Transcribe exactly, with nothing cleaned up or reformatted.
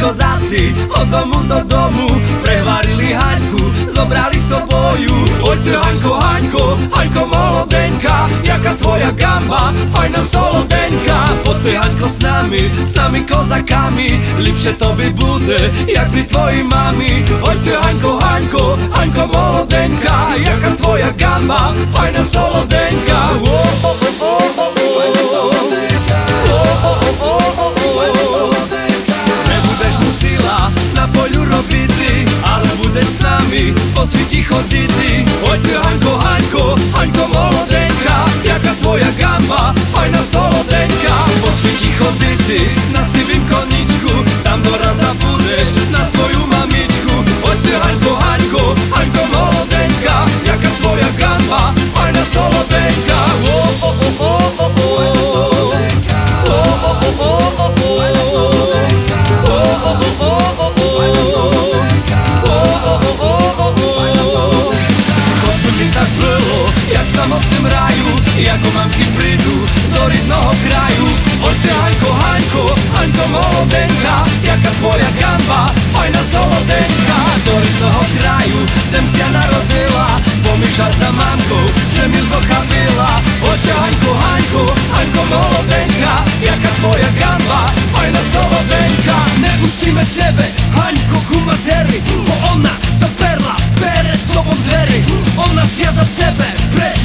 kozáci od domu do domu prehvarili Haňku, zobrali soboju. Ojte Haňko, Haňko, Haňko molodenka, jaká tvoja gamba, fajna solodenka. Poďte Haňko s nami, s nami kozakami, lepšie tobie bude, jak pri tvojej mami. Ojte Haňko, Haňko, Haňko molodenka, jaká tvoja gamba, fajna solodenka. Fajna solodenka, fajna solodenka. Nebudeš musila na poľu robiti, ale budeš s nami po sviti choditi. Ojte Haňko, Haňko, Haňko molodenka, jaká tvoja gamba, fajna solodenka. Po sviti choditi na sivým koničku, tam doraza budeš na svoju mamičku. Ojte Haňko, Haňko, Haňko molodenka, jaká tvoja gamba, fajna solodenka. Fajna solodenka, fajna solodenka, fajna solodenka, fajna solodenka. Choďku mi tak bylo, jak v samotném ráju, jako mamky prídu do rydnoho kraju. Ojte Haňko, Haňko, Haňko molodenka, jaká tvoja gamba, fajna solodenka. Do rydnoho kraju, dem si ja narodila, pomýšľať za mamkou, že mi zochabila. Ojte Haňko, Haňko, Haňko molodenka, jaká tvoja gamba, fajna solodenka. Nepustíme tebe, Haňko, ku materi, bo ona zaperla pere tobom dveri. Ona sia za tebe, pre